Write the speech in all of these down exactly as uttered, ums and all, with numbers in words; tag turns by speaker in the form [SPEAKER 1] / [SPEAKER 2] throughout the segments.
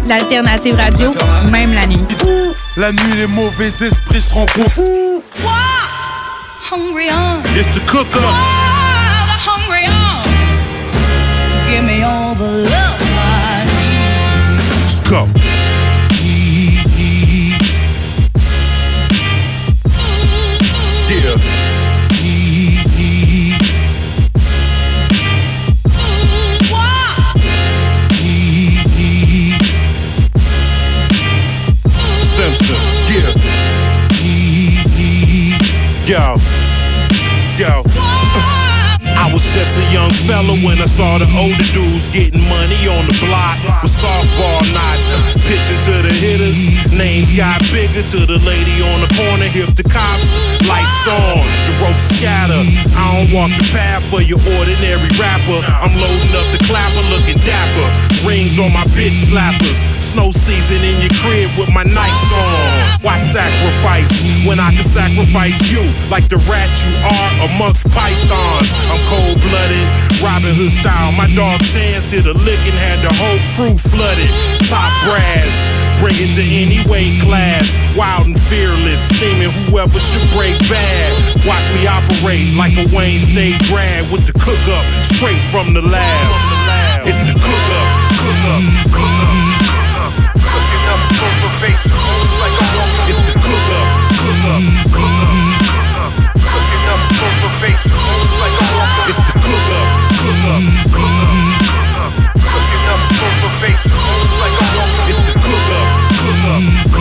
[SPEAKER 1] L'alternative radio, même la nuit.
[SPEAKER 2] La nuit, les mauvais esprits se rencontrent.
[SPEAKER 3] Hungry arms.
[SPEAKER 2] It's the cook-up.
[SPEAKER 3] Oh, the hungry arms. Give me all the love I need.
[SPEAKER 2] Let's go. Yeah. Simpson, yeah. Yo, yo. I was just a young fella when I saw the older dudes getting money on the block with softball knots, pitching to the hitters. Names got bigger to the lady on the corner, hip the cops. Lights on, the rope scatter. I don't walk the path for your ordinary rapper. I'm loading up the clapper, looking dapper. Rings on my bitch slappers. Snow season in your crib with my nights on. Why sacrifice when I can sacrifice you like the rat you are amongst pythons? I'm cold-blooded, Robin Hood style. My dog Chance hit a lick and had the whole crew flooded. Top brass, bring it to any weight class. Wild and fearless, steaming whoever should break bad. Watch me operate like a Wayne State grad with the cook-up straight from the lab. It's the cook-up, cook-up, cook-up. Cooking up over base, like a walker. It's the cook-up, cook-up, cook-up. Cooking up over base, like a walker. It's the cook-up, cook-up, cook-up. Cooking up over base, like a walker. It's the cook-up, cook-up,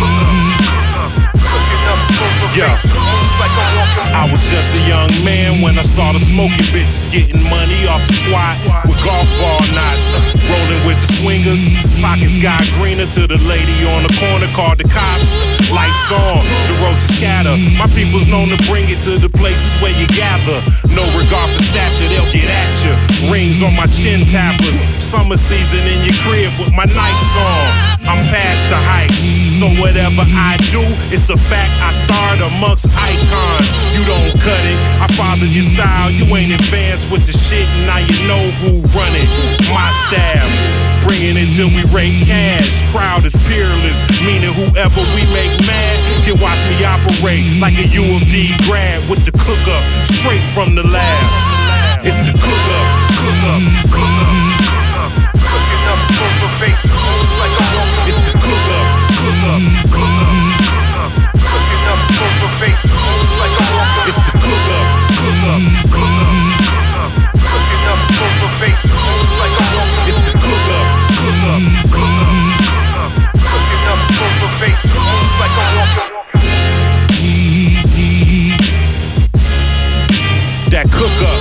[SPEAKER 2] cook-up. Cooking up over base, like a walker. I was just a young man when I saw the smoking bitches getting money off the twat with golf ball knots, rolling with the swingers. Pockets got greener to the lady on the corner, called the cops. Lights on, the road to scatter. My people's known to bring it to the places where you gather. No regard for stature, they'll get at you. Rings on my chin tappers. Summer season in your crib with my nights on. I'm past the hype, so whatever I do, it's a fact I starred amongst icons. You don't cut it, I followed your style. You ain't advanced with the shit, and now you know who run it. My style, bringing it till we rake cash. Crowd is peerless, meaning whoever we make mad can watch me operate like a U of D grad with the cook-up straight from the lab. It's the cook-up, cook-up, cook-up. Cooking up over base, like a walker. It's the cook-up, cook-up, cook-up. Cooking up over base, like a walker. It's the cook-up, cook-up, cook-up. Cooking up over base, like a walker. It's the cook-up, cook-up, cook-up. Cooking up over base, like a walker. That cook-up.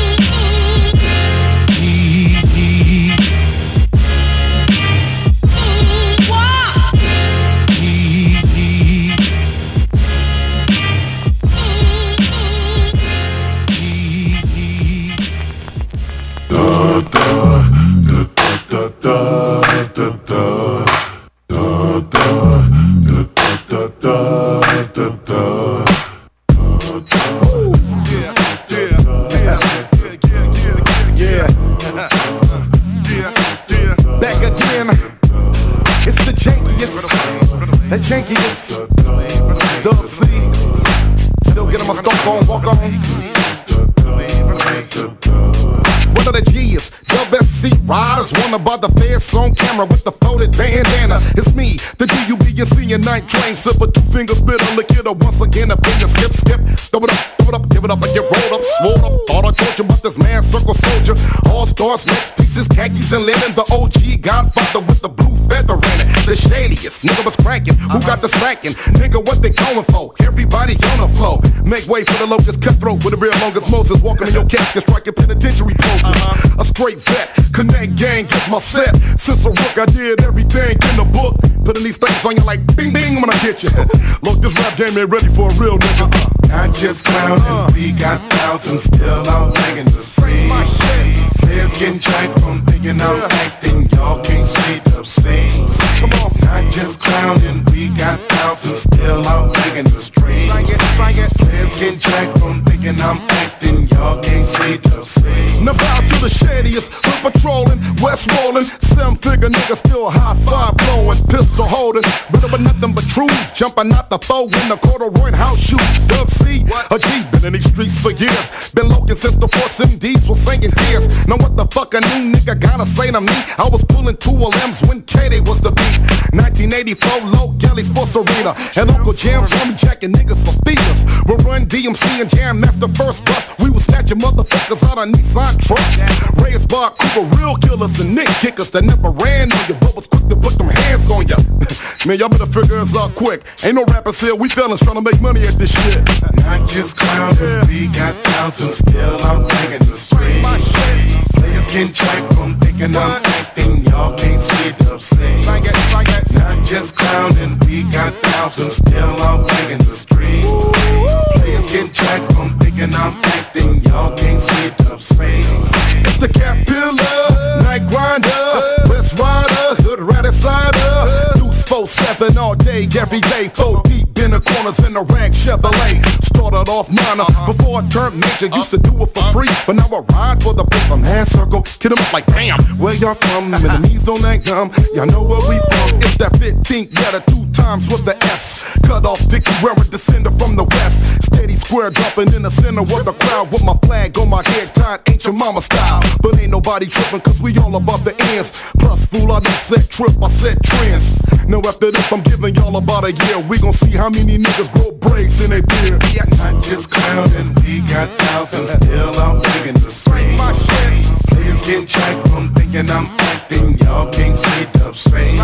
[SPEAKER 4] About the feds on camera with the folded bandana. It's me, the D U B and C and night train sipper, two fingers spit a lick it up once again. A finger skip, skip, throw it up, throw it up, give it up, and get rolled up, swole up. Thought I told you about this man, circle soldier, all stars, next pieces, khakis and linen. The O G Godfather with the blue feather in it. The shadiest nigga was cranking. Who got the spanking? Nigga, what they going for? Everybody on the flow. Make way for the locust cutthroat with the real longest Moses. Walking in your casket, striking penitentiary poses. Uh-huh. A straight vet, connect gang, gets my set. Since a rook, I did everything in the book. Putting these things on you like bing bing when I get you. Look, this rap game ain't ready for a real nigga.
[SPEAKER 5] Not just clowning, uh. we got thousands still out hanging the street. Players getting jacked from thinking I'm acting. Y'all can't say the same. Come on, not just clowning, we got thousands still out hanging the street. Players getting jacked from thinking I'm acting. Y'all can't say the same.
[SPEAKER 4] Now bow to the shadiest. patrolling, West rolling, seven figure nigga still high five blowing, pistol holding, but with nothing but truths, jumping out the foe in the corduroy house shoes. Dub C, a G, been in these streets for years, been loking since the Force M Ds was singing tears. Now what the fuck a new nigga gotta say to me? I was pulling two L M's when K-Day was the beat. nineteen eighty-four, low Galley Sports Arena, and Uncle Jam saw me jacking niggas for feeders. We run D M C and Jam, that's the first bus. We was snatching motherfuckers out of Nissan trucks. Reyes Bar Cooper, real killers and Nick kickers that never ran on you, but was quick to put them hands on you. Man, y'all better figure us out quick. Ain't no rappers here, we fellas trying to make money at this shit.
[SPEAKER 5] Not just clowning, yeah. We got thousands still out banging the streets. Players can track from thinking I'm acting, y'all can't see the scenes. Not just clowning, we got thousands still out banging the streets. Players can track from thinking I'm acting, y'all can't see the scenes.
[SPEAKER 4] It's the Cat Pillar, Night Grinder, West Rider, Hood Rat Insider. Deuce four seven all day, every day, four deep in the corners in the rag Chevrolet. Started off minor before I turned major, used to do it for free, but now I ride for the paper. Man circle, hit 'em up like bam. Where y'all from? Enemies don't act dumb. Y'all know where we from. It's that fifteenth letter, two times with the S. Cut off Dickie wearing descendant from the west. Steady square jumping in the center of the crowd with my flag on my head, tied ancient mama style. But ain't nobody tripping, cause we all above the ends. Plus, fool, I don't set trip, I set trends. Now after this, I'm giving y'all about a year. We gon' see how many niggas grow braids in their beard.
[SPEAKER 5] Yeah, not just clowning, we got thousands still out banging the streets. Players get tracked from thinking I'm acting, y'all can't see the space.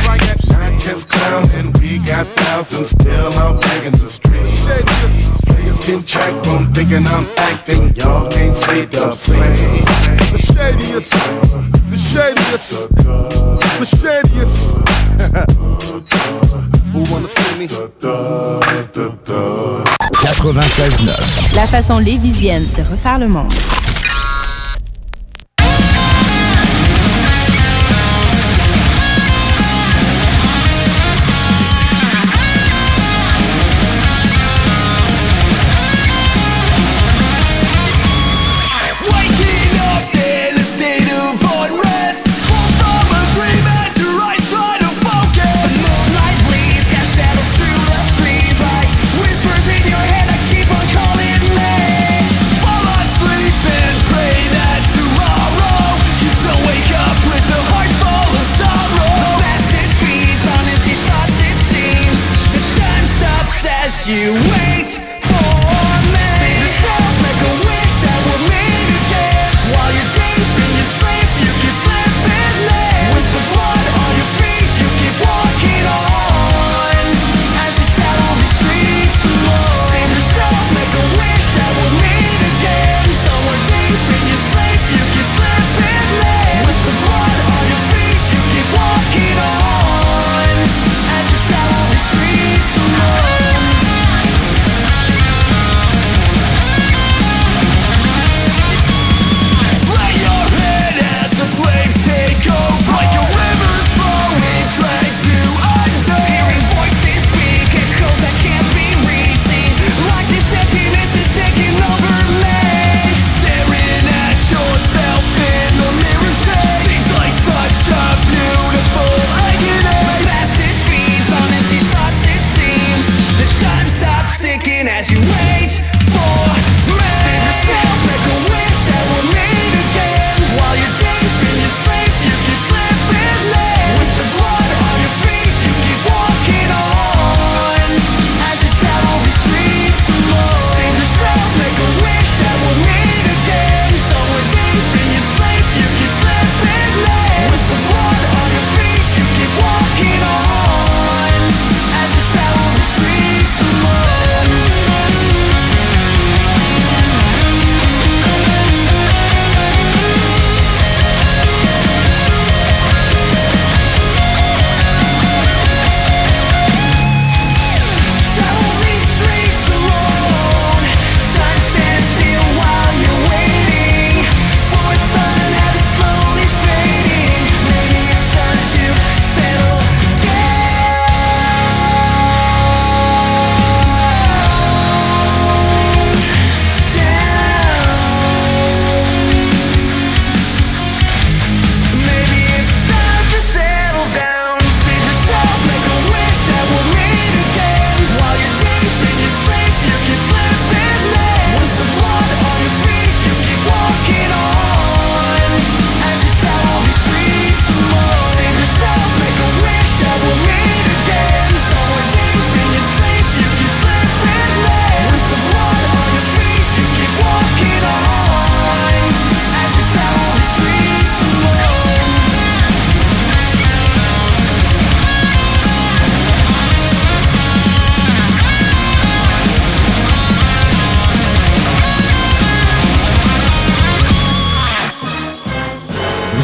[SPEAKER 5] Not just clowning, we got thousands still out banging the streets. Players get tracked from thinking I'm acting, y'all can't see the space.
[SPEAKER 4] The shadiest, the shadiest, the shadiest. Who wanna see me?
[SPEAKER 6] quatre-vingt-seize neuf.
[SPEAKER 1] La façon lévisienne de refaire le monde.
[SPEAKER 3] You wait for me. Save yourself, make a wish that we'll meet again. While you're deep in your sleep, you keep slipping there. With the blood on your feet, you keep walking on as you travel the streets alone. Save yourself, make a wish that we'll meet again. Somewhere deep in your sleep, you keep slipping there. With the blood on your feet, you keep walking on as you travel the streets alone.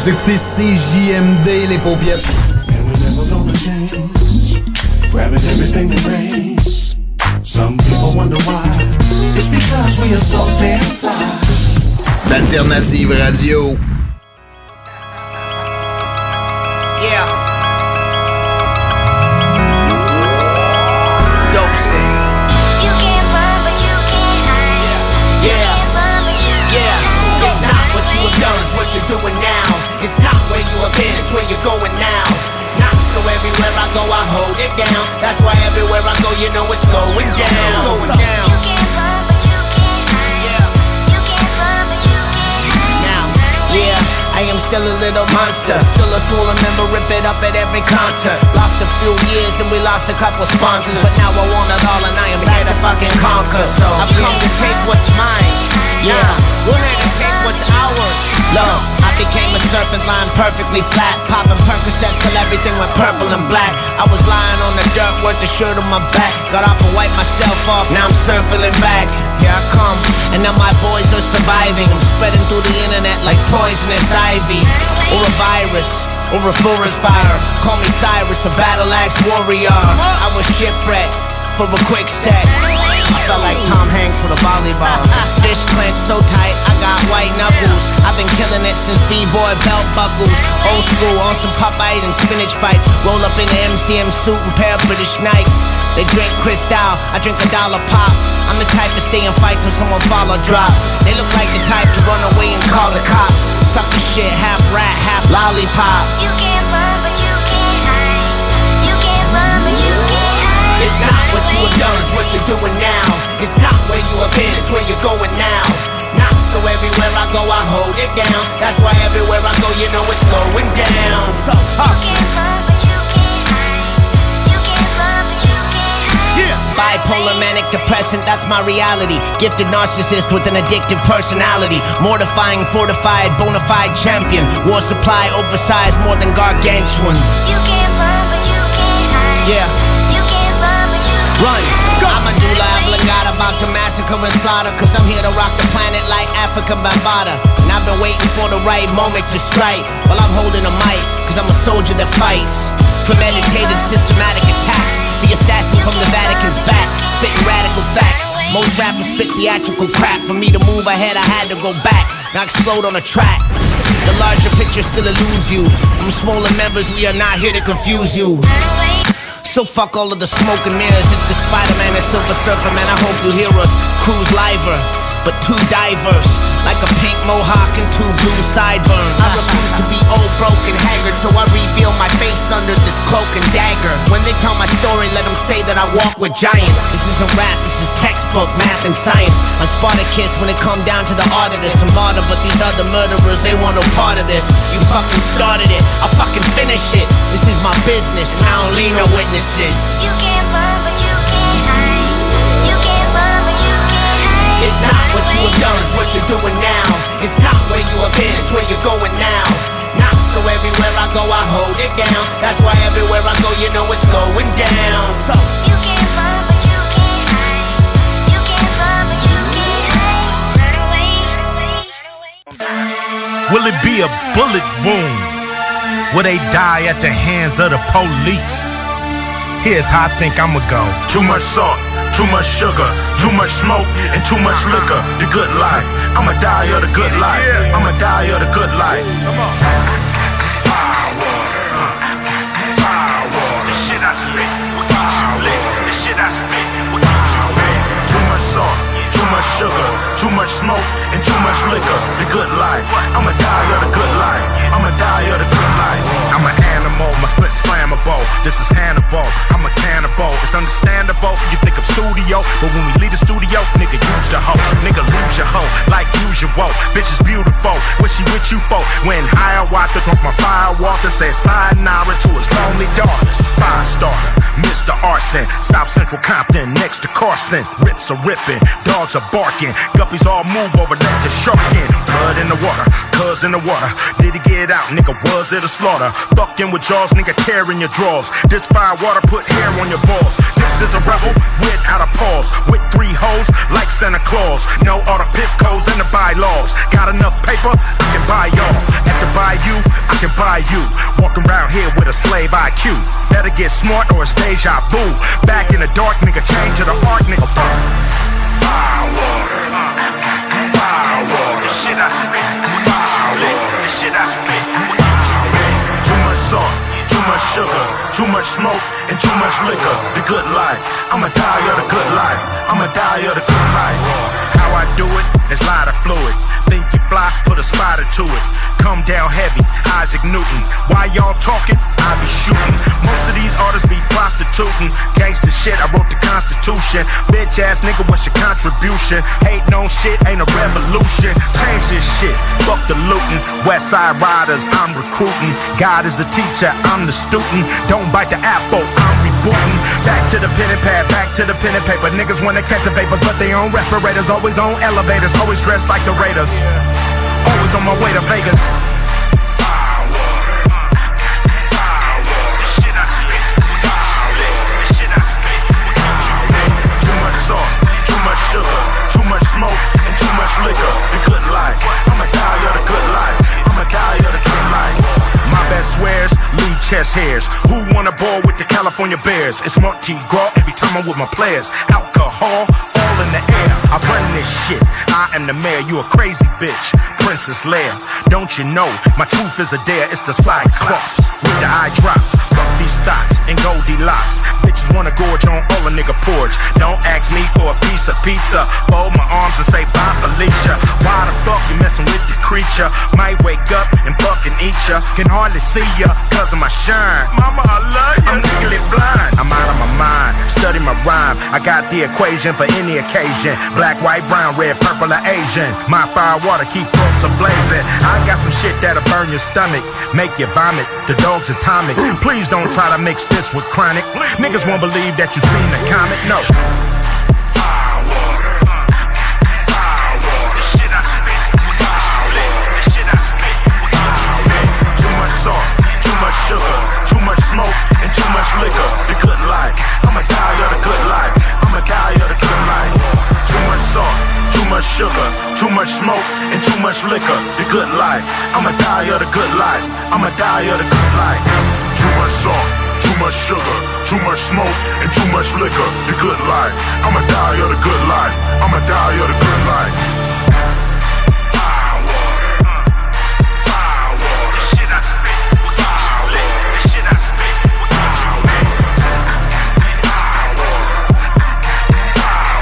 [SPEAKER 7] Vous écoutez C J M D, les paupiètes.
[SPEAKER 5] And we're never gonna change. Grabbing everything in range. Some people wonder why. It's because we are so damn fly.
[SPEAKER 7] D'Alternative Radio.
[SPEAKER 8] Yeah. Dope shit.
[SPEAKER 9] You can't run, but you can't hide.
[SPEAKER 8] Yeah.
[SPEAKER 9] You can't run, but you can't
[SPEAKER 8] Yeah.
[SPEAKER 9] hide.
[SPEAKER 8] It's not what you have done, it's what you're doing now. It's not where you have been, it's where you're going now. Not so everywhere I go, I hold it down. That's why everywhere I go, you know it's going down. It's going down.
[SPEAKER 9] You can't run, but you can't hide.
[SPEAKER 8] Yeah.
[SPEAKER 9] You can't run, but you can't hide.
[SPEAKER 8] Now, yeah, I am still a little monster. Still a smaller member, rip it up at every concert. Lost a few years and we lost a couple sponsors. But now I want it all and I am here to fucking conquer. So I've come to take what's mine. Yeah, we're here to take what's ours. Look, I became a serpent lying perfectly flat. Popping Percocets till everything went purple and black. I was lying on the dirt with the shirt on my back. Got off and wiped myself off, now I'm circling back. Here I come, and now my boys are surviving. I'm spreading through the internet like poisonous ivy. Or a virus, or a forest fire. Call me Cyrus, a battle axe warrior. I was shipwrecked for a quick sec. I felt like Tom Hanks with a volleyball. Fish clenched so tight, I got white knuckles. I've been killing it since B-boy belt buckles. Old school, on some Popeye and spinach fights. Roll up in the M C M suit and pair of British Nikes. They drink Cristal, I drink a dollar pop. I'm the type to stay and fight till someone fall or drop. They look like the type to run away and call the cops. Sucker shit, half rat, half lollipop.
[SPEAKER 9] You can't run, but you can't hide. You can't run, but you can't hide.
[SPEAKER 8] It's not what you have done, it's what you're doing now. It's not where you have been, it's where you're going now. Not so everywhere I go, I hold it down. That's why everywhere I go, you know it's going down. So tough.
[SPEAKER 9] You can't run, but you can't hide. You can't run, but you can't hide.
[SPEAKER 8] Yeah. Bipolar, manic, depressant, that's my reality. Gifted narcissist with an addictive personality. Mortifying, fortified, bona fide champion. War supply, oversized, more than gargantuan.
[SPEAKER 9] You can't run, but you can't hide.
[SPEAKER 8] Yeah.
[SPEAKER 9] You can't run, but you can't
[SPEAKER 8] Run,
[SPEAKER 9] hide.
[SPEAKER 8] I'm a doula obligata, about to massacre and slaughter. Cause I'm here to rock the planet like Africa Bambaataa. And I've been waiting for the right moment to strike. While I'm holding a mic, cause I'm a soldier that fights. Premeditated, systematic attacks. The assassin from the Vatican's back, spitting radical facts. Most rappers spit theatrical crap. For me to move ahead, I had to go back. Now explode on a track. The larger picture still eludes you. From smaller members, we are not here to confuse you. So fuck all of the smoke and mirrors. It's the Spider-Man and Silver Surfer, man, I hope you hear us. Cruise liver, but too diverse. Like a pink mohawk and two blue sideburns. I refuse to be old, broken, haggard, so I reveal my face under this cloak and dagger. When they tell my story, let them say that I walk with giants. This isn't rap, this is textbook, math and science. I'm Spartacus when it come down to the art of this. I'm martyr, but these other murderers, they want no part of this. You fucking started it, I'll fucking finish it. This is my business, and I don't need no witnesses.
[SPEAKER 9] You can't run, but you can't hide. You can't run, but you can't hide.
[SPEAKER 8] It's not what you have done, it's what you're doing now. It's not where you have been, it's where you're going now. Not so everywhere I go, I hold it down. That's why everywhere I go, you know it's going down. So
[SPEAKER 9] You can't run, but you can't hide. You can't run, but you can't hide. Run away, run away.
[SPEAKER 2] Will it be a bullet wound? Will they die at the hands of the police? Here's how I think I'ma go. Too much salt, too much sugar, too much smoke, and too much liquor. The good life. I'ma die of the good life. I'ma die of the good life. Come on. Firewater. Firewater. The shit I spit will get you lit. The shit I spit will get you lit. Too much salt, too much sugar, too much smoke, and too much liquor. The good life. I'ma die of the good life. I'ma die of the good life. I'm an animal, my split's flammable. This is Hannibal, I'm a cannibal. It's understandable, you think I'm studio, but when we leave the studio, nigga use the hoe. Nigga lose your hoe, like usual. Bitch is beautiful, what she with you for? When Hiawatha drunk my fire water, said sayonara to his lonely daughters. Five starter, Mister Arson, South Central Compton, next to Carson. Rips are ripping, dogs are barking. Guppies all move over left to sharking. Blood in the water, cuz in the water. Did he get out, nigga, was it a slaughter? Fucking with jaws, nigga, tear in your drawers. This fire water put hair on your balls. This is a rebel without a pause. With three hoes like Santa Claus. No all the pip codes and the bylaws. Got enough paper, I can buy y'all. At the bayou, I can buy you. Walking around here with a slave I Q. Better get smart or it's deja vu. Back in the dark, nigga, change to the arc, nigga. Fire water, fire water. The shit I spit, fire water. The shit I spit, too much salt, too much sugar, too much smoke, and too much liquor. The good life, I'ma die of the good life. I'ma die of the good life. How I do it is lighter fluid. Think you fly, put a spider to it. Come down heavy, Isaac Newton. Why y'all talking? I be shooting. Most of these artists be prostituting. Gangsta shit, I wrote the Constitution. Bitch ass nigga, what's your contribution? Hating on shit ain't a revolution. Change this shit, fuck the looting. West Side Riders, I'm recruiting. God is the teacher, I'm the student. Don't bite the apple, I'm rebooting. Back to the pen and pad, back to the pen and paper. Niggas wanna catch the vapors, but they on respirators. Always on elevators, always dressed like the Raiders. Always on my way to Vegas. Fire water, fire water. The shit I spit, fire water. The shit I spit, too much salt, too much sugar, too much smoke, and too much liquor. The good life, I'ma die of the good life. I'ma die of the good life. My best swears, lead chest hairs. Who wanna ball with the California Bears? It's Mardi Gras every time I'm with my players. Alcohol, all in the air. I run this shit. I am the mayor. You a crazy bitch. Princess Leia. Don't you know my truth is a dare? It's the Cyclops with the eye drops. Fuck these thoughts and Goldilocks. Bitches wanna gorge on all a nigga porch. Don't ask me for a piece of pizza. Fold my arms and say bye Felicia. Why the fuck you messing with the creature? Might wake up and fucking eat ya. Can hardly see ya cause of my shine. Mama, I love you. I'm legally blind. I'm out of my mind. Study my rhyme. I got the equation for any occasion. Black, white, brown, red, purple, or Asian. My fire water keep folks a-blazing. I got some shit that'll burn your stomach, make you vomit. The dog's atomic. Please don't try to mix this with chronic. Niggas won't believe that you seen the comic. No. Fire water, fire water. The shit I spit, fire water. The shit I spit, fire water. Too much salt, too much sugar, too much smoke, and too much liquor. The good life, I'ma die of the good life. I'ma die of the good life. Too much salt, too much sugar, too much smoke, and too much liquor. The good life, I'ma die of the good life. I'ma die of the good life. Too much salt, too much sugar, too much smoke, and too much liquor. The good life, I'ma die of the good life. I'ma die of the good life. Fire water, fire water. The shit I spit, fire water. The shit I spit, fire water. Fire water, fire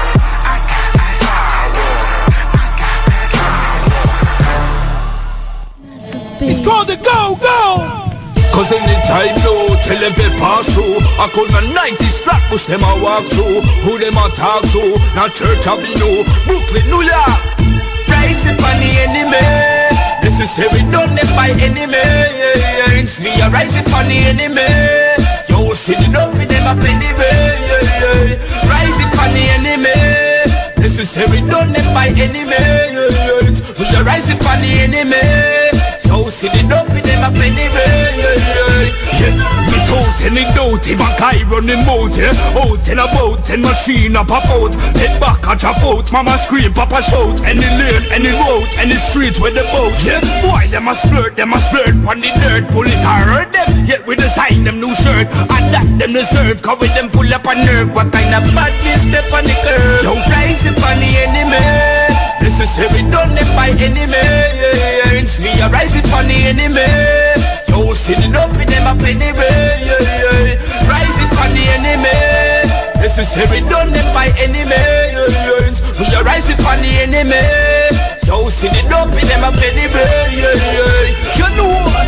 [SPEAKER 2] water.
[SPEAKER 10] It's called the Go Go! Cause anytime no tell if it pass through I could not nineties flat push them a walk through. Who them a talk to? Not Church Avenue, Brooklyn, New York. Rise up on the enemy. This is how we done them by enemy. It's me a rise up on the enemy. Yo, sitting up with them up anyway. Rise up on the enemy. This is how we done them by enemy. We a rise up on the enemy. Yo, sitting up with them up anyway. Yeah, we told any doubt if a guy running mouth, yeah. Out and about, and machine a pop out. Head back a drop out, mama scream, papa shout. Any lane, any road, any street where the boat, yeah. Boy, them a splurt, them a splurt on the dirt. Pull it and hurt them, yet we design them new shirt. And that them deserve, cause with them pull up a nerve. What kind of badness step on the curve? Yo, rise up on the enemy. This is how we done them by enemy. It's me a rise up on the enemy. Yo, sitting up with them up anyway. Rise up on the enemy. This is how we done them by enemy. We a rise up on the enemy. Yo, sitting up with them up anyway. You know what?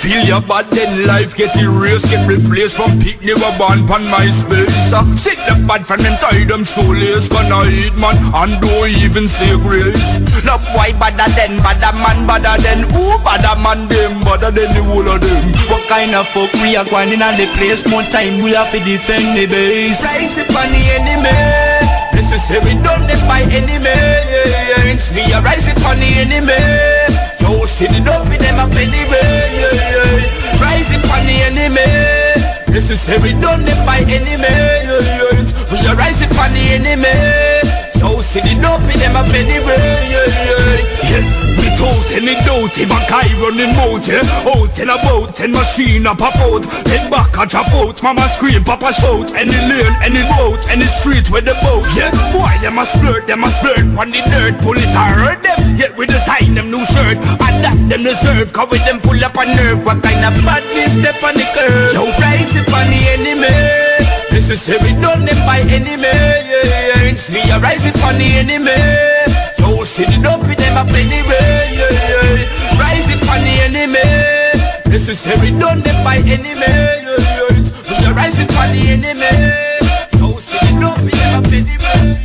[SPEAKER 10] feel your bad, then life get erased, get replaced from pick never born pan my space. Uh, sick the bad from them tie them shoelace, gonna eat man and don't even say grace. Now why badder than badder man, badder than who badder man them, badder than the whole of them. What kind of fuck we are going in the place? More time we have to defend the base. Rise upon the enemy. Necessary done them by enemy. It's me a rise upon the enemy. Yo, see the dope in them up anyway. Rise upon the enemy. Necessary done them by enemy. We a rise upon the enemy. Yo, see the dope in them up anyway. Yeah. Without any doubt, if a guy running mouth, yeah. Out in a boat, and machine a pop out. Head back a drop out, mama scream, papa shout. Any lane, any road, any street with the boat, yeah. Boy, them a splurt, them a splurt on the dirt. Pull it and hurt them, yet we design them new shirt. And that them deserve, cause with them pull up a nerve. What kind of badness step on the curve? Yo, rise up on the enemy. Necessary done them by enemy. It's me a rise up on the enemy. Yo, see the dope in them up anyway. Rise up on the enemy. Necessary done them by enemy. We are rising on the enemy. Yo, see the dope in them up anyway.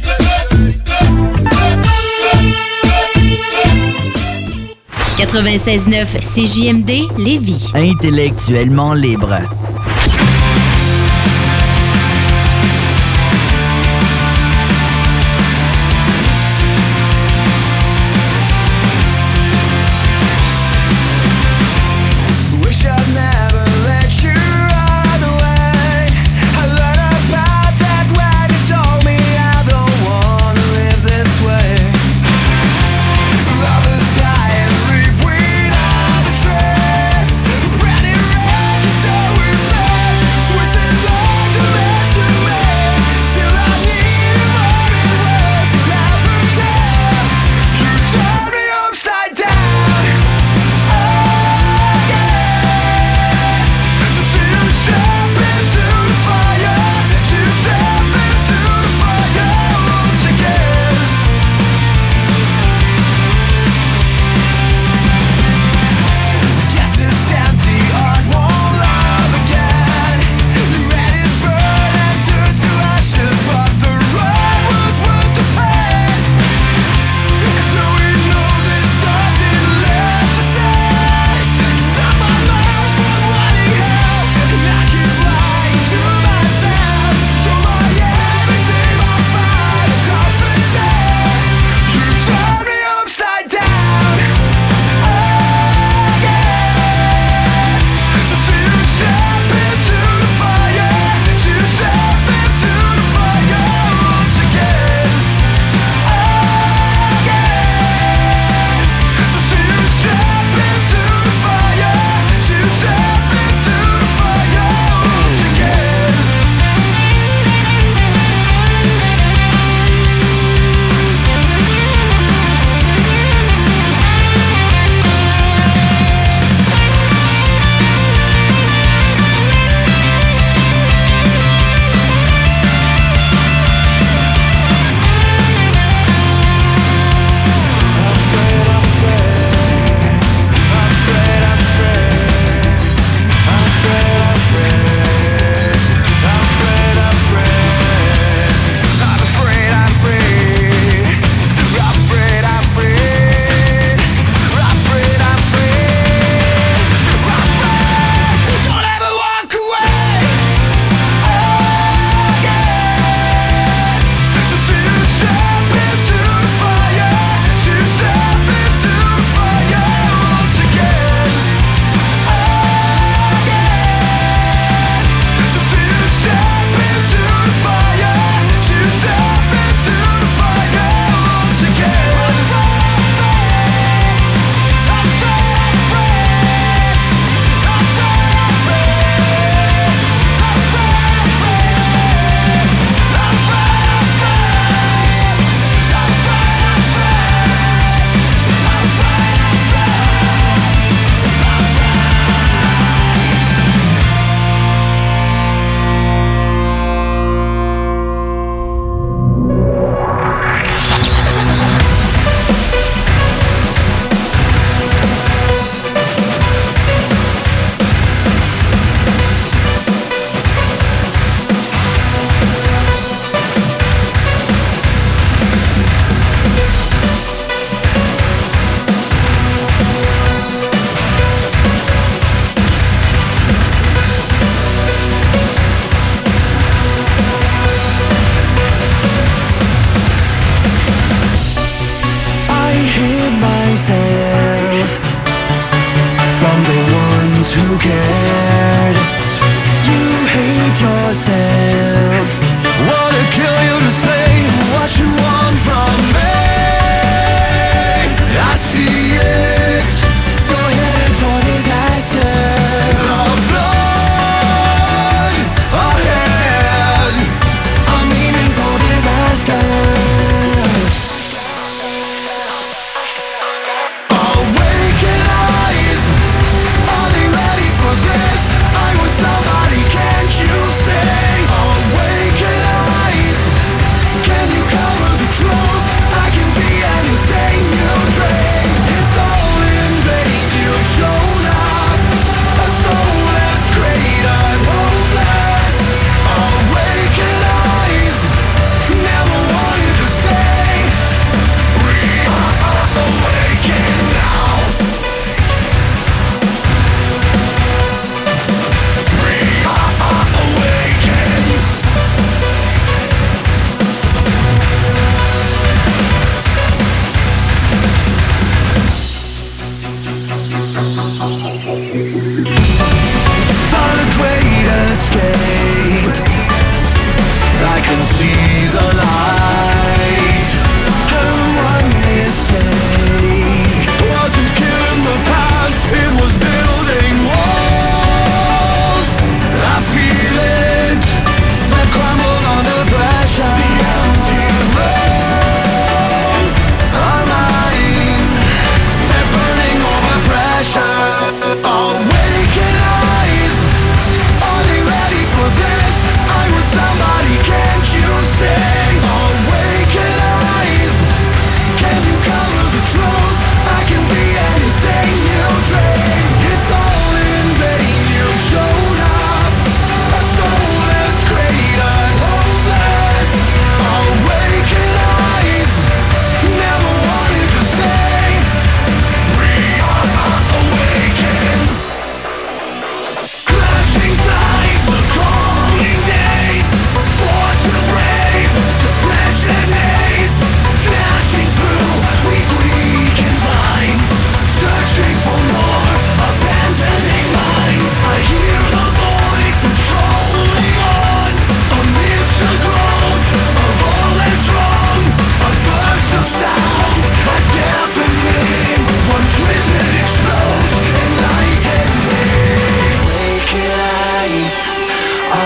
[SPEAKER 1] quatre-vingt-seize neuf C J M D Lévis.
[SPEAKER 6] Intellectuellement libre.
[SPEAKER 3] Ready, ready, so we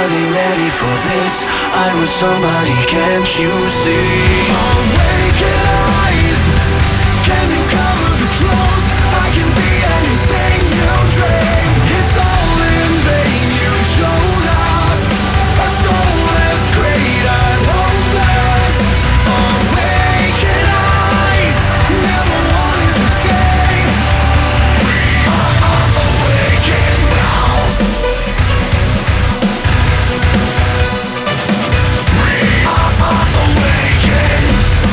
[SPEAKER 3] they ready for this? I was somebody, can't you see? Awaken eyes, can you cover the truth? I can be anything you dream. It's all in vain, you showed up. A soulless, great and hopeless. Awaken eyes, never wanted to say. We are awakened now. We are awakened.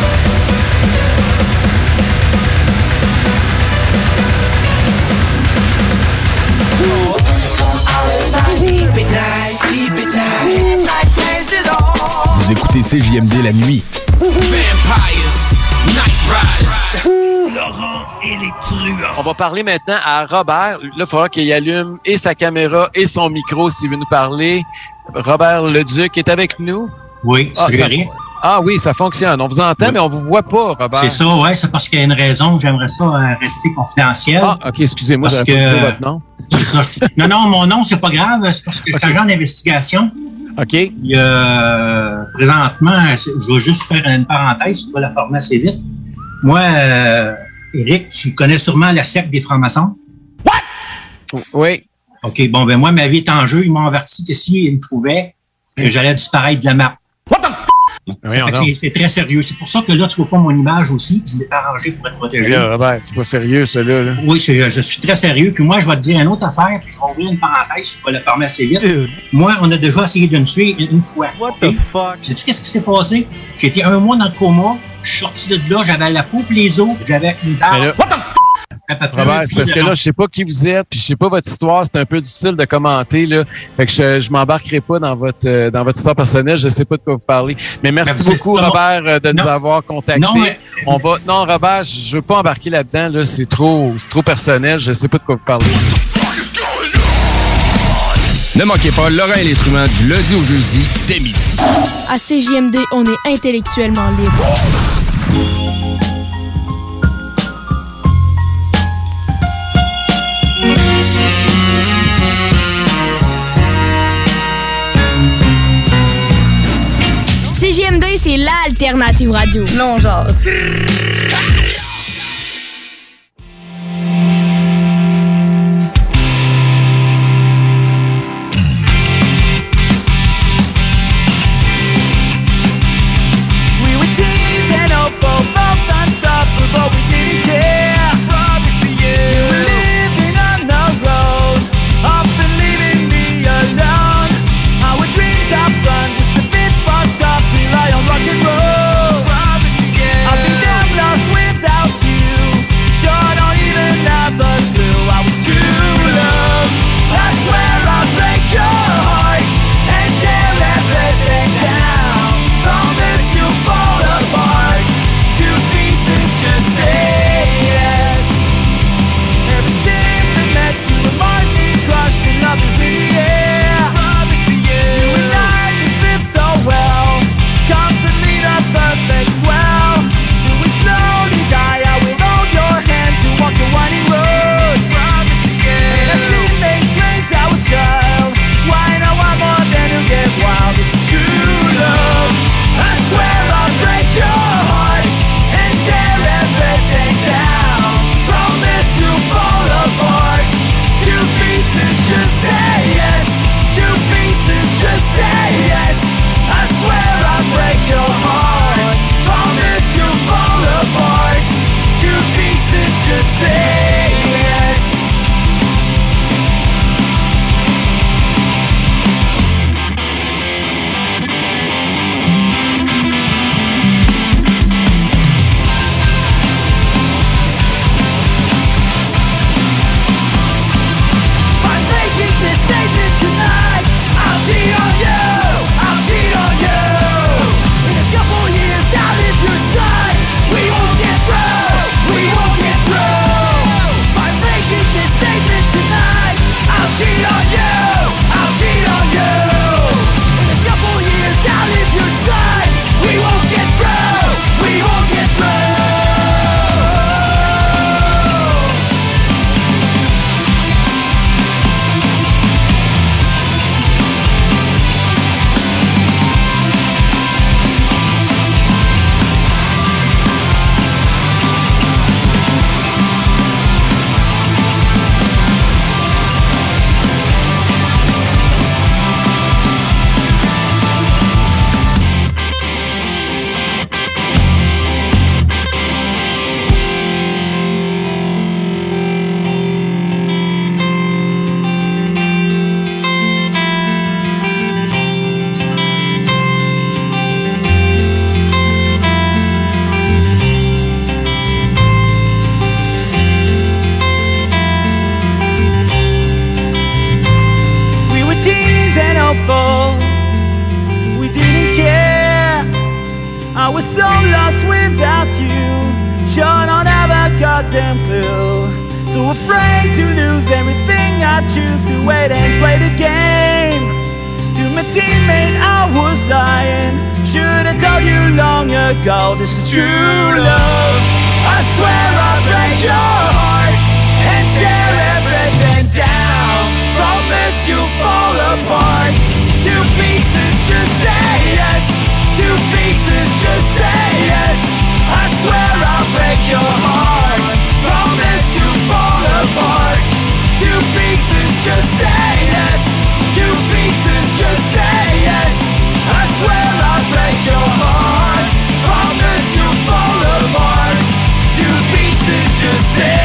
[SPEAKER 11] Vous écoutez C J M D la nuit.
[SPEAKER 10] Vampires, Night Rise.
[SPEAKER 12] Laurent et les truands. On va parler maintenant à Robert. Là, il faudra qu'il allume et sa caméra et son micro s'il veut nous parler. Robert Leduc est avec nous.
[SPEAKER 13] Oui,
[SPEAKER 12] ah,
[SPEAKER 13] c'est
[SPEAKER 12] ça...
[SPEAKER 13] vrai.
[SPEAKER 12] Ah oui, ça fonctionne. On vous entend, oui. Mais on vous voit pas, Robert.
[SPEAKER 13] C'est ça, oui. C'est parce qu'il y a une raison. J'aimerais ça euh, rester confidentiel.
[SPEAKER 12] Ah, OK, excusez-moi, j'aurais
[SPEAKER 13] que...
[SPEAKER 12] pas dit votre nom.
[SPEAKER 13] C'est ça. Non, non, mon nom, c'est pas grave. C'est parce que je suis agent d'investigation.
[SPEAKER 12] OK.
[SPEAKER 13] Il y a, présentement, je vais juste faire une parenthèse, tu vas la former assez vite. Moi, euh, Éric, tu connais sûrement la secte des francs-maçons?
[SPEAKER 12] What? Oui.
[SPEAKER 13] OK, bon, ben moi, ma vie est en jeu. Ils m'ont averti que s'ils me trouvaient, que j'allais disparaître de la map. What the f***? C'est, c'est très sérieux. C'est pour ça que là, tu vois pas mon image aussi. Je l'ai arrangé pour être protégé.
[SPEAKER 12] Là, Robert, c'est pas sérieux, ça, là. là.
[SPEAKER 13] Oui, je, je suis très sérieux. Puis moi, je vais te dire une autre affaire, puis je vais ouvrir une parenthèse, je vais la fermer assez vite. Dude. Moi, on a déjà essayé de me tuer une, une fois.
[SPEAKER 14] What the fuck?
[SPEAKER 13] Sais-tu qu'est-ce qui s'est passé? J'ai été un mois dans le coma, je suis sorti de là, j'avais la peau et les os, j'avais une barbe. What the fuck?
[SPEAKER 12] Robert, c'est parce que là, je sais pas qui vous êtes, puis je sais pas votre histoire, c'est un peu difficile de commenter, là. Fait que je, je m'embarquerai pas dans votre euh, dans votre histoire personnelle, je sais pas de quoi vous parlez. Mais merci mais beaucoup, Robert, non. de nous non. avoir contactés. Non, mais... On va. Non, Robert, je veux pas embarquer là-dedans, là, c'est trop, c'est trop personnel, je sais pas de quoi vous parlez.
[SPEAKER 11] Ne manquez pas Laurent et les truands du lundi au jeudi, dès midi.
[SPEAKER 15] À C J M D, on est intellectuellement libre. C J M D, c'est l'alternative radio. Non, genre.
[SPEAKER 3] Rock and roll. I'll be down lost with sure don't have a goddamn clue. So afraid to lose everything, I choose to wait and play the game. To my teammate I was lying, should've told you long ago, this is true love. I swear I'll break your heart and tear everything down. Promise you'll fall apart. Two pieces, just say yes. Two pieces, just say yes. I swear I'll break your heart. Promise you'll fall apart. Two pieces, just say yes. Two pieces, just say yes. I swear I'll break your heart. Promise you'll fall apart. Two pieces, just say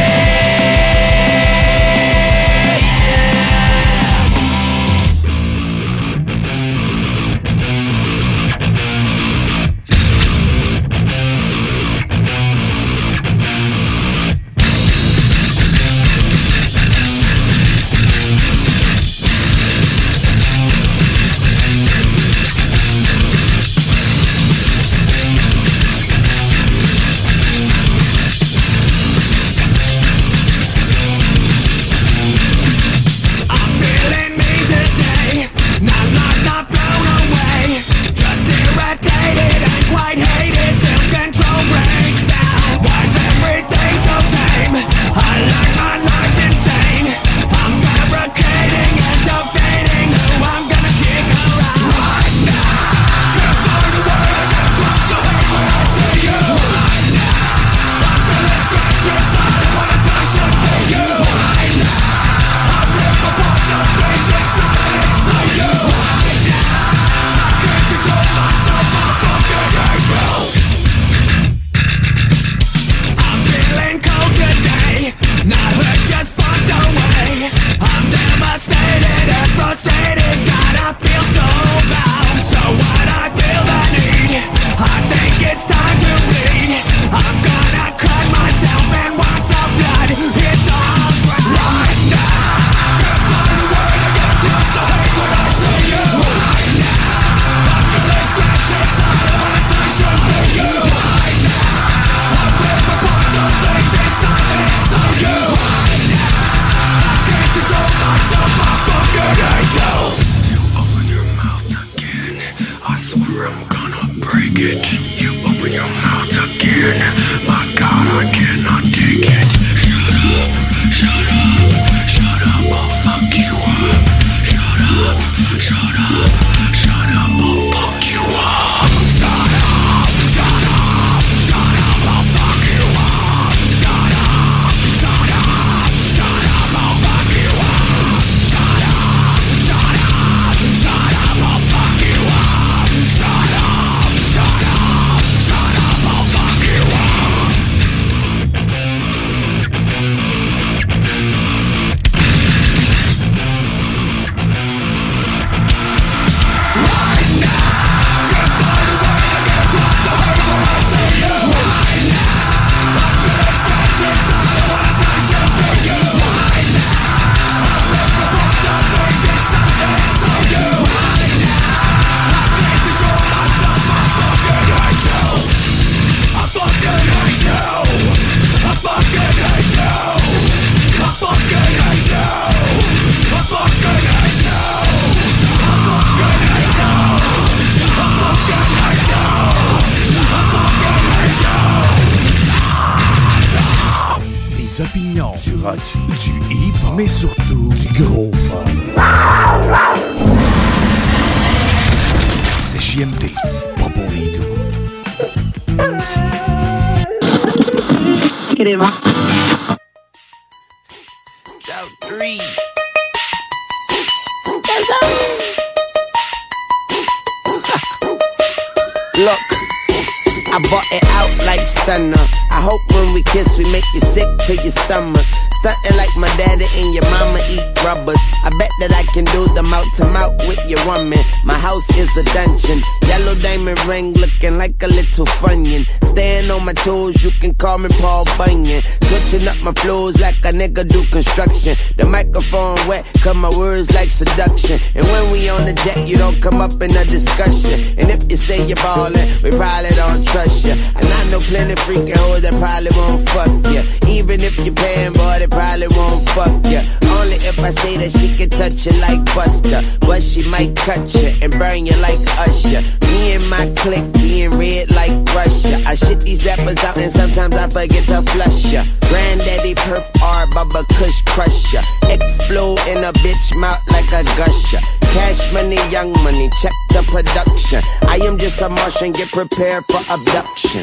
[SPEAKER 14] Opinions, du rock, du hip-hop, mais surtout du gros fun. C'est J M D, pas pour les doux.
[SPEAKER 8] Look, I bought it out like stunner. I hope when we kiss we make you sick to your stomach. Stuntin' like my daddy and your mama eat rubbers. I bet that I can do the mouth to mouth with your woman. My house is a dungeon. Yellow diamond ring looking like a little Funyun. Staying on my toes, you can call me Paul Bunyan. Switching up my flows like a nigga do construction. The microphone wet, cut my words like seduction. And when we on the jet, you don't come up in a discussion. And if you say you're ballin', we probably don't trust you. And I know plenty freaking hoes that probably won't fuck you. Even if you're paying, boy, they probably won't fuck you. Only if I say that she can touch you like Buster. But she might cut you and burn you like Usher. Me and my clique being red like Russia. I shit these rappers out and sometimes I forget to flush ya. Granddaddy Perp R, Bubba Kush Crusher. Explode in a bitch mouth like a gusher. Cash money, young money, check the production. I am just a Martian, get prepared for abduction.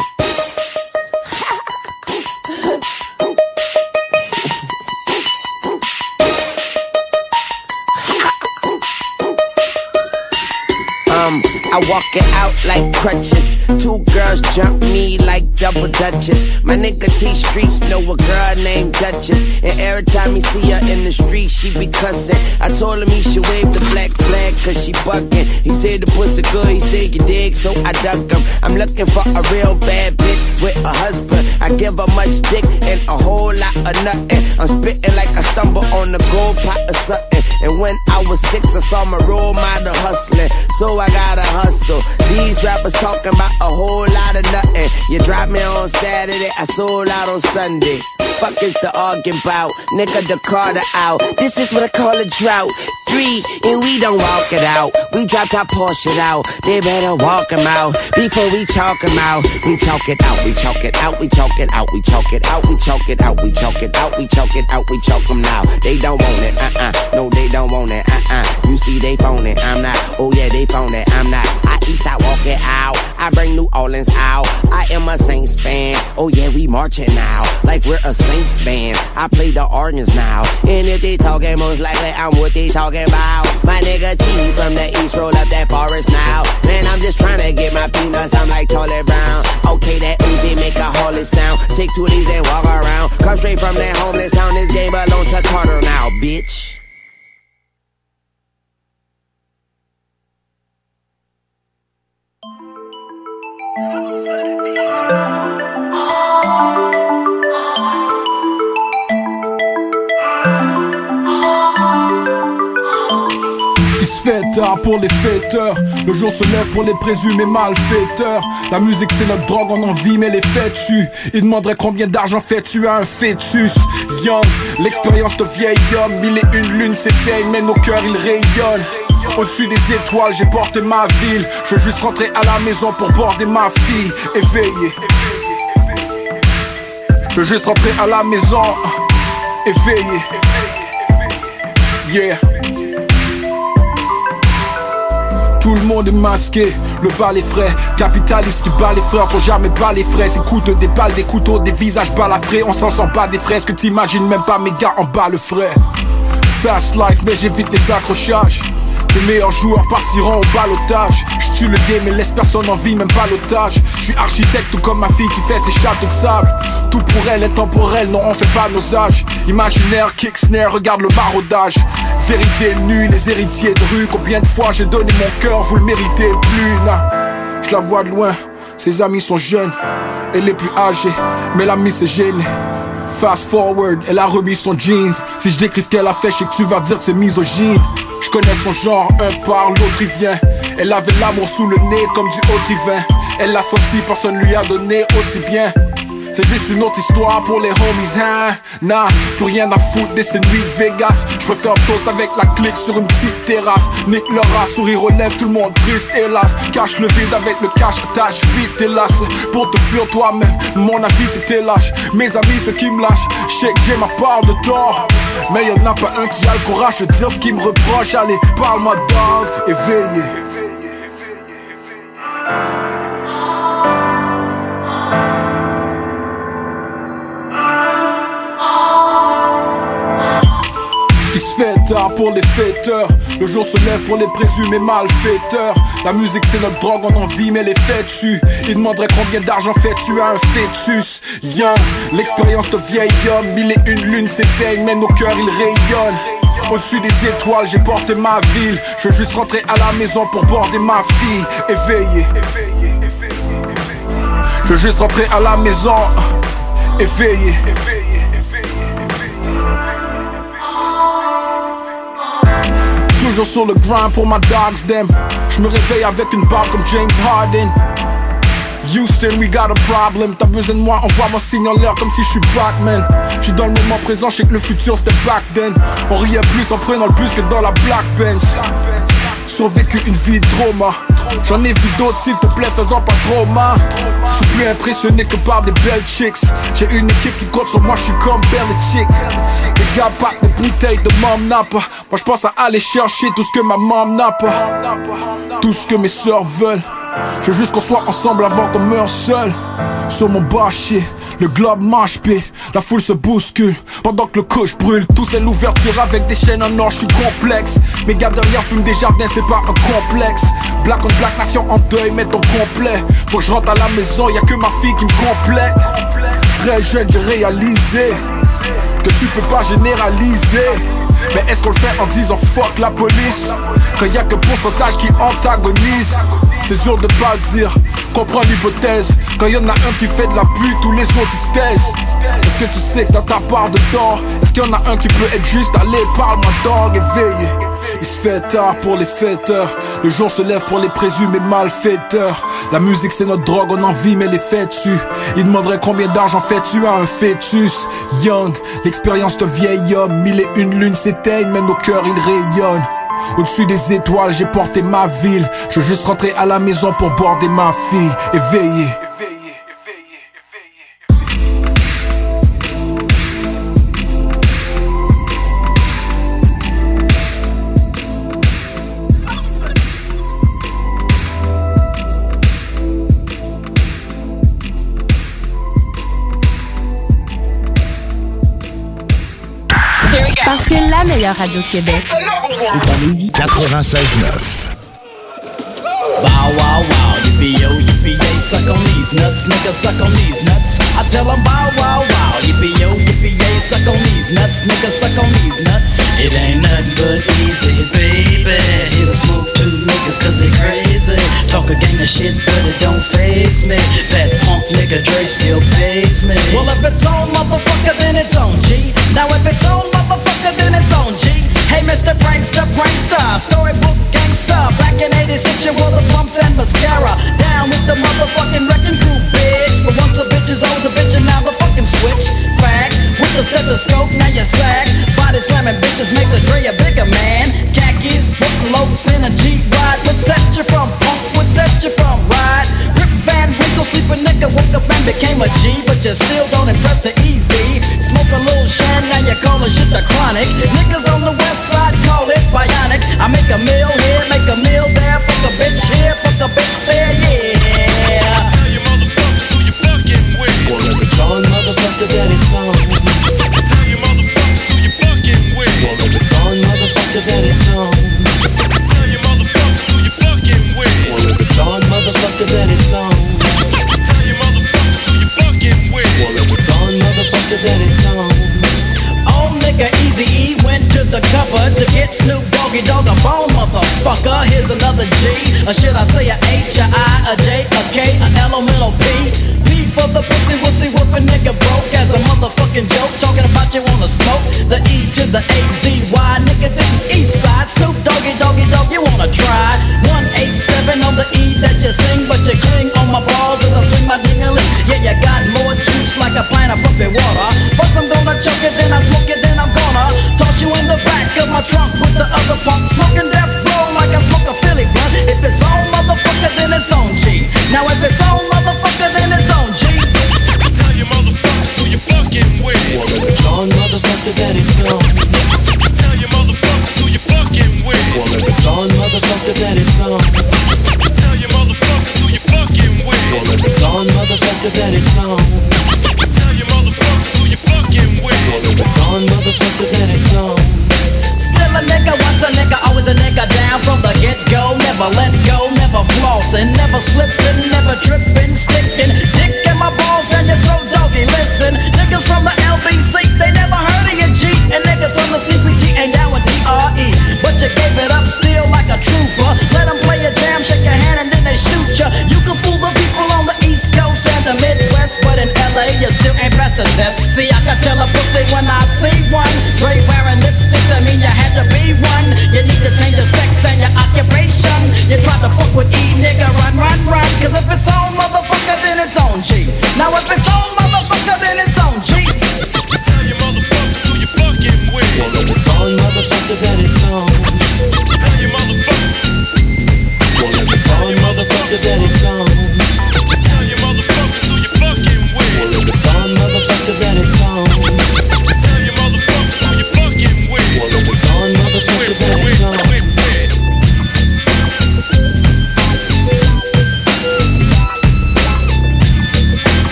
[SPEAKER 8] Um, I walk it out like crutches. Two girls jump me like double dutches. My nigga T Streets know a girl named Duchess. And every time he see her in the street, she be cussin'. I told him he should wave the black flag cause she buckin'. He said the pussy good, he said you dig, so I duck him. I'm looking for a real bad bitch with a husband. I give her much dick and a whole lot of nothing. I'm spittin' like I stumble on the gold pot or something. And when I was six, I saw my role model hustling. So I gotta hustle. These rappers talking about a whole lot of nothing. You drop me on Saturday, I sold out on Sunday. Fuck is the arguing about? Nigga, the Carter out. This is what I call a drought. Three, and we don't walk it out. We dropped our Porsche out. They better walk them out before we chalk them out. We chalk it out, we chalk it out, we chalk it out, we chalk it out, we chalk it out, we chalk it out, we chalk it out, we chalk them now. They don't want it, uh-uh. No, they don't want it, uh-uh. You see they phone it, I'm not. Oh yeah, they phone it, I'm not. I east, I walk it out. I bring New Orleans out. I am a Saints fan. Oh yeah, we marching now like we're a Saints band. I play the organs now. And if they talking, most likely I'm what they talking about. My nigga T from the east roll up that forest now. Man, I'm just trying to get my peanuts. I'm like Charlie Brown. Okay, that Uzi make a holy sound. Take two of these and walk around. Come straight from that homeless town. This game belongs to Carter now, bitch.
[SPEAKER 16] Il se fait tard pour les fêteurs, le jour se lève pour les présumés malfaiteurs. La musique c'est notre drogue, on en vit mais les fêtes tuent. Ils demanderaient combien d'argent fais-tu à un fœtus. Young, l'expérience de vieil homme. Mille et une lunes s'éteignent mais nos cœurs ils rayonnent. Au-dessus des étoiles, j'ai porté ma ville. Je veux juste rentrer à la maison pour border ma fille. Éveillé. Je veux juste rentrer à la maison. Éveillé. Yeah. Tout le monde est masqué, le bal est frais. Capitaliste qui bat les frères, sont jamais bas les frais. Écoute des balles, des couteaux, des visages balafrés. On s'en sort pas des fraises que t'imagines même pas, mes gars en bas le frais. Fast life mais j'évite les accrochages. Les meilleurs joueurs partiront au balotage. J'tue le game et laisse personne en vie, même pas l'otage. J'suis architecte tout comme ma fille qui fait ses châteaux de sable. Tout pour elle est temporel, non on fait pas nos âges. Imaginaire, kick, snare, regarde le maraudage. Vérité nue, les héritiers de rue. Combien de fois j'ai donné mon cœur, vous le méritez plus. Nah, j'la vois de loin, ses amis sont jeunes. Elle est plus âgée, mais l'ami s'est gêné. Fast forward, elle a remis son jeans. Si je décris ce qu'elle a fait, je sais que tu vas dire que c'est misogyne. Je connais son genre, un par l'autre il vient. Elle avait l'amour sous le nez comme du haut divin. Elle l'a senti, personne lui a donné aussi bien. C'est juste une autre histoire pour les homies, hein. Nah, plus rien à foutre de ces nuits de Vegas. Je préfère toast avec la clique sur une petite terrasse. Nique leur race, sourire aux lèvres, tout le monde triste, hélas. Cache le vide avec le cash, tâche vite, hélas. Pour te fuir toi-même, mon avis c'était lâche. Mes amis, ceux qui me lâchent, je sais que j'ai ma part de tort. Mais y'en a pas un qui a le courage de dire ce qu'il me reproche. Allez, parle-moi dog, éveillé. Fait tard pour les fêteurs, le jour se lève pour les présumés malfaiteurs. La musique c'est notre drogue, on en vit mais les fêtes tuent. Ils demanderaient combien d'argent fais-tu à un fœtus. Young, l'expérience de vieil homme. Mille et une lunes s'éteignent mais nos cœurs ils rayonnent. Au-dessus des étoiles, j'ai porté ma ville. Je veux juste rentrer à la maison pour border ma fille. Éveillé. Je veux juste rentrer à la maison. Éveillé. Toujours sur le grind pour ma dogs, them. Je me réveille avec une barbe comme James Harden. Houston, we got a problem. T'as besoin de moi, envoie-moi signe en l'air comme si je suis Batman. J'suis dans le moment présent, je sais que le futur c'était back then. On riait plus en prenant le bus que dans la Black Benz. Survécu une vie de trauma. J'en ai vu d'autres, s'il te plaît, faisant pas trop mal. J'suis plus impressionné que par des belles chicks. J'ai une équipe qui compte sur moi, j'suis comme Belichick. Les gars packent des bouteilles de Mom Napa. Moi j'pense à aller chercher tout ce que ma mom n'a pas. Tout ce que mes sœurs veulent. Je veux juste qu'on soit ensemble avant qu'on meure seul. Sur mon bâcher, le globe marche pit. La foule se bouscule pendant que le couche brûle. Tout c'est l'ouverture avec des chaînes en or, je suis complexe. Mes gars derrière fument des jardins, c'est pas un complexe. Black on black, nation en deuil, mais ton complet. Faut que je rentre à la maison, y'a que ma fille qui me complète. Très jeune, j'ai réalisé que tu peux pas généraliser. Mais est-ce qu'on le fait en disant fuck la police? Quand y'a que pourcentage qui antagonise. C'est dur de pas le dire, comprends l'hypothèse. Quand y'en a un qui fait de la pute, tous les autres ils se taisent. Est-ce que tu sais que dans ta part de tort, est-ce qu'il y en a un qui peut être juste? Allez, parle-moi dog, éveillé. Il se fait tard pour les fêteurs. Le jour se lève pour les présumés malfaiteurs. La musique c'est notre drogue, on en vit mais les fait dessus. Il demanderait combien d'argent fais-tu à un fœtus? Young, l'expérience de vieil homme. Mille et une lunes s'éteignent mais nos cœurs ils rayonnent. Au-dessus des étoiles, j'ai porté ma ville. Je veux juste rentrer à la maison pour border ma fille. Éveillé.
[SPEAKER 17] Parce que la meilleure radio de Québec est à Lévis.
[SPEAKER 7] quatre-vingt-seize neuf.
[SPEAKER 18] Bow wow wow, yippee yo, yippee yay, suck on these nuts, nigga, suck on these nuts. I tell them bow wow wow, yippee yo, yippee yay, suck on these nuts, nigga, suck on these nuts. It ain't nothing but easy, baby. Here to smoke two niggas cause they crazy. Talk a gang of shit, but it don't faze me. That punk nigga Dre still pays me. Well, if it's on, motherfucker, then it's on, G. Now if it's on, motherfucker, then it's on, G. Hey, Mister Prankster, Prankster, storybook gangster. Back in eighty-six, you wore the pumps and mascara. Down with the motherfucking wrecking crew, bitch. But once a bitch is old, a bitch, and now the fucking switch. Fact, with the stethoscope, now you slack. Body slamming bitches makes a Dre a bigger man. Khakis, putting loafs in a G-Ride. Would set you from punk, would set you from ride. Rip Van Winkle, sleeping nigga, woke up and became a G. But you still don't impress the easy. Smoke a little sham, now you call the shit the chronic. Niggas on the west side call it bionic. I make a meal here, make a meal there. Fuck a bitch here, fuck a bitch there, yeah.
[SPEAKER 2] Tell you motherfuckers who you fucking with.
[SPEAKER 18] Well, if it's on, motherfucker, then it's on.
[SPEAKER 2] Tell you motherfuckers who you fucking with.
[SPEAKER 18] Well, if it's on, motherfucker, then it's on.
[SPEAKER 2] Tell you motherfuckers who you fucking with.
[SPEAKER 18] Well, if it's on, motherfucker, then it's on.
[SPEAKER 2] Tell you motherfuckers who you fucking with.
[SPEAKER 18] Well, if it's on, motherfucker, then it's on. Oh, nigga, Eazy-E went to the cupboard to get Snoop Doggy Dogg a bone, motherfucker. Here's another G, or should I say a H, a I, a J, a K, a elemental P. P for the pussy, wussy, woofing nigga broke as a motherfucking joke. Talking about you wanna smoke, the E to the A Z Y. Nigga, this is East Side. Snoop Doggy Doggy Dogg, you wanna try? one eight seven on the E that you sing, but you cling on my balls as I swing my ding-a-ling. Yeah, you got more juice like a pint of pumping water. First I'm gonna choke it, then I smoke it, then I'm gonna toss you in the back of my trunk with the other punk. Smoking death row like I smoke a Philly blunt. If it's on, motherfucker, then it's on, G. Now if it's on, motherfucker, then it's on, G.
[SPEAKER 2] Tell you motherfuckers who you fucking with.
[SPEAKER 18] Well, if it's on, motherfucker, then it's on.
[SPEAKER 2] Tell you motherfuckers who you fucking with.
[SPEAKER 18] Well, if it's on, motherfucker, then it's on.
[SPEAKER 2] Tell you motherfuckers who you fucking with.
[SPEAKER 18] Well, if it's on, motherfucker, then it's on.
[SPEAKER 2] Tell you motherfuckers who you fucking with.
[SPEAKER 18] Well, if it's on, motherfucker, then it's on.
[SPEAKER 8] Still a nigga, once a nigga, always a nigga down from the get-go. Never let go, never flossing, never slipping, never tripping, sticking dick in my balls down your throat, doggy. Listen, niggas from the L B C, they never heard of your G. And niggas from the C P T ain't down with D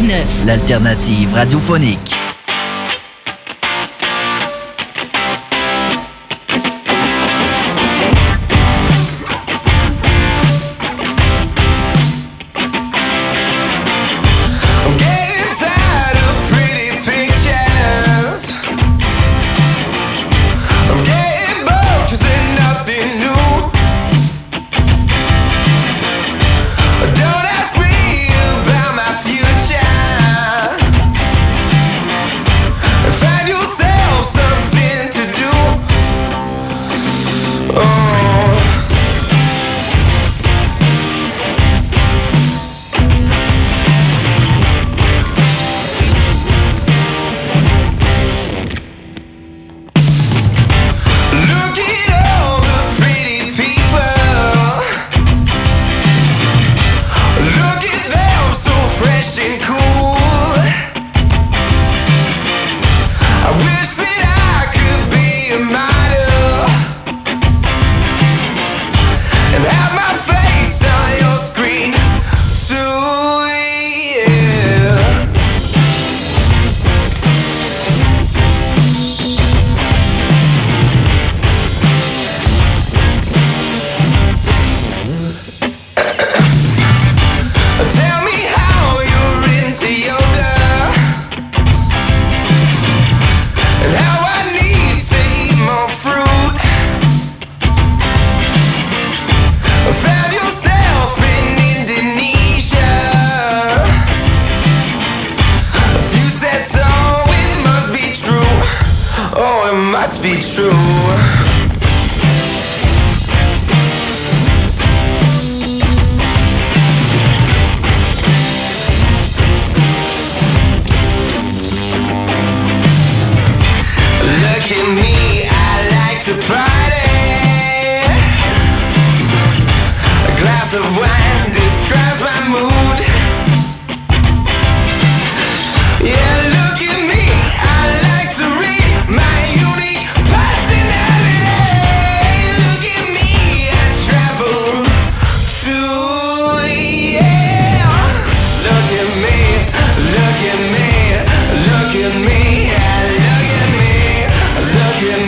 [SPEAKER 1] neuf.
[SPEAKER 6] L'alternative radiophonique.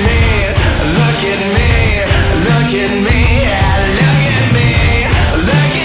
[SPEAKER 3] Look at me, look at me, look at me.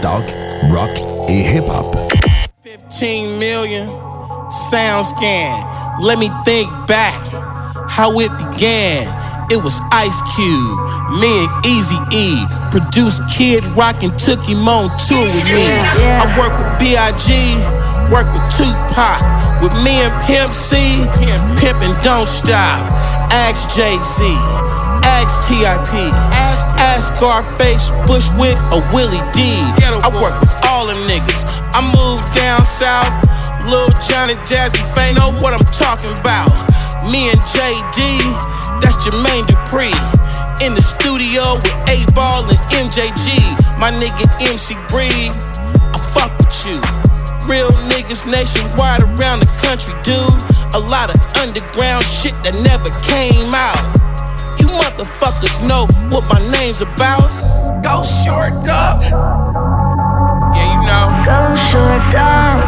[SPEAKER 14] talk, rock et hip-hop.
[SPEAKER 19] fifteen million sound scan. Let me think back how it began. It was Ice Cube, me and Eazy-E. Produced Kid Rock and took him on tour with me. I work with B I G, work with Tupac. With me and Pimp C, Pimpin' Don't Stop. Ask Jay-Z, ask T I P, ask, ask Scarface, Bushwick, or Willie D. I work with all them niggas. I moved down south, Lil Johnny Jazzy Faye know what I'm talking about. Me and J D, that's Jermaine Dupri. In the studio with A-Ball and M J G. My nigga M C Breed, I fuck with you. Real niggas nationwide around the country, dude. A lot of underground shit that never came out. You motherfuckers know what my name's about. Go short up. Yeah, you know. Go short up.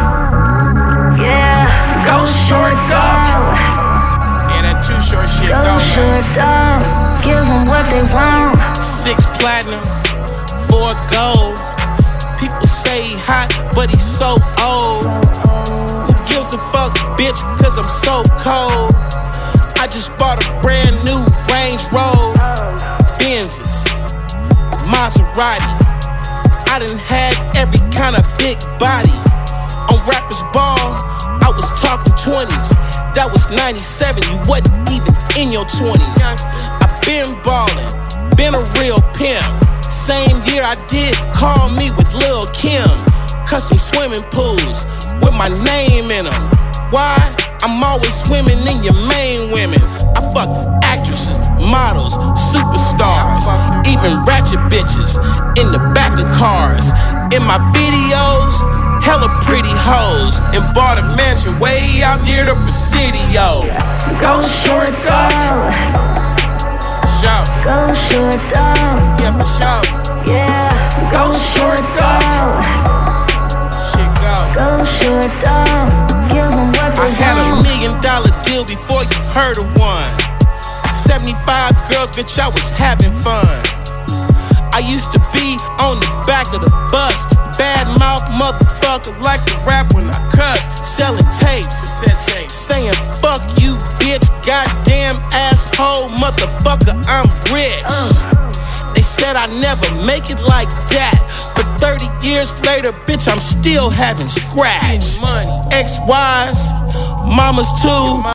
[SPEAKER 19] Yeah. Go short up. Yeah, that too short shit go, man. Go short up. Give them what they want. Six platinum, four gold. People say he hot, but he's so old. Who gives a fuck, bitch, cause I'm so cold. I just bought a brand new Range Rover, Benzes, Maserati. I done had every kind of big body. On Rappers Ball, I was talking twenties. That was ninety-seven, you wasn't even in your twenties. I been ballin', been a real pimp. Same year I did Call Me with Lil' Kim. Custom swimming pools with my name in them. Why? I'm always swimming in your main women. I fuck actresses, models, superstars, even ratchet bitches in the back of cars. In my videos, hella pretty hoes. And bought a mansion way out near the Presidio. Go short up. Show. Go short up. Yeah, for sure. Yeah. Go short up. Shit go. Go short up. Give them what they I had want. A million dollar deal before you heard of one. seventy-five girls, bitch, I was having fun. I used to be on the back of the bus. Bad mouth motherfuckers like to rap when I cuss. Selling tapes, saying fuck you, bitch. Goddamn asshole, motherfucker, I'm rich. Uh. They said I never make it like that. But thirty years later, bitch, I'm still having scratch. Ex-wives, mamas too.